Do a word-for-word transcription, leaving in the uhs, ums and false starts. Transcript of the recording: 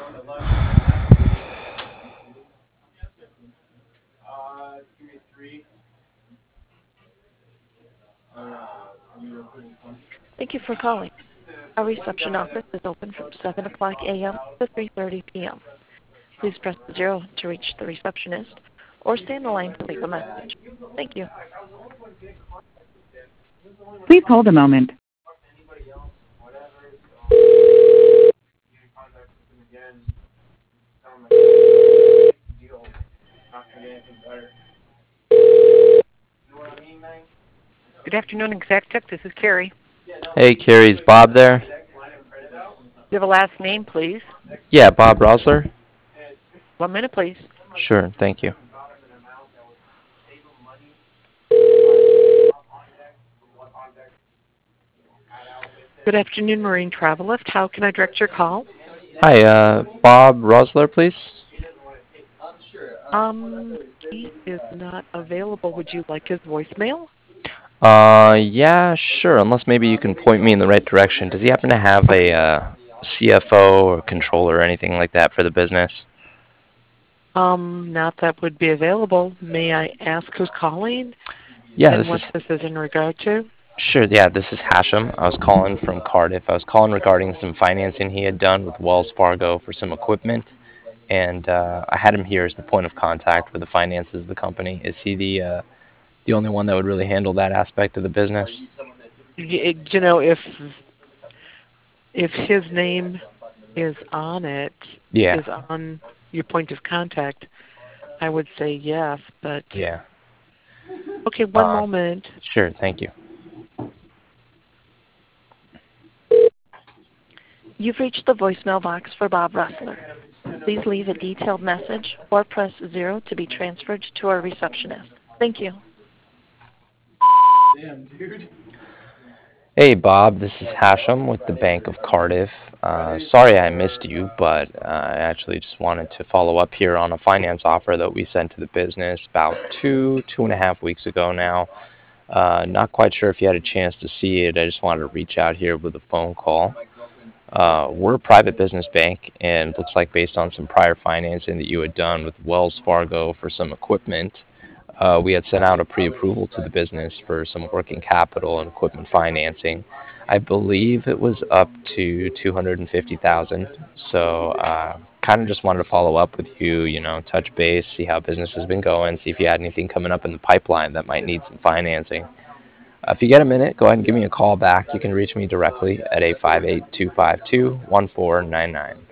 Thank you for calling. Our reception office is open from seven o'clock a m to three thirty p m Please press zero to reach the receptionist or stay on the line to leave a message. Thank you. Please hold a moment. Good afternoon, Exactech. This is Carrie. Hey, Carrie, is Bob there? You have a last name, please? Yeah, Bob Rosler. One minute, please. Sure, thank you. Good afternoon, Marine Travel Lift. How can I direct your call? Hi, uh, Bob Rosler, please. Um, he is not available. Would you like his voicemail? Uh, yeah, sure. Unless maybe you can point me in the right direction. Does he happen to have a uh, C F O or controller or anything like that for the business? Um, not that would be available. May I ask who's calling Yeah, and this what is this is in regard to? sure. Yeah, this is Hashem. I was calling from Cardiff. I was calling regarding some financing he had done with Wells Fargo for some equipment, and uh, I had him here as the point of contact for the finances of the company. Is he the uh, the only one that would really handle that aspect of the business? Y- You know, if if his name is on it, Yeah, is on your point of contact, I would say yes. But yeah. okay, one Uh, moment. sure, thank you. You've reached the voicemail box for Bob Ressler. Please leave a detailed message or press zero to be transferred to our receptionist. Thank you. Hey, Bob, this is Hashem with the Bank of Cardiff. Uh, sorry I missed you, but uh, I actually just wanted to follow up here on a finance offer that we sent to the business about two, two and a half weeks ago now. Uh, not quite sure if you had a chance to see it. I just wanted to reach out here with a phone call. Uh, we're a private business bank, and looks like based on some prior financing that you had done with Wells Fargo for some equipment, uh, we had sent out a pre-approval to the business for some working capital and equipment financing. I believe it was up to two hundred fifty thousand dollars. So uh, kind of just wanted to follow up with you, you know, touch base, see how business has been going, see if you had anything coming up in the pipeline that might need some financing. Uh, if you get a minute, go ahead and give me a call back. You can reach me directly at eight five eight, two five two, one four nine nine.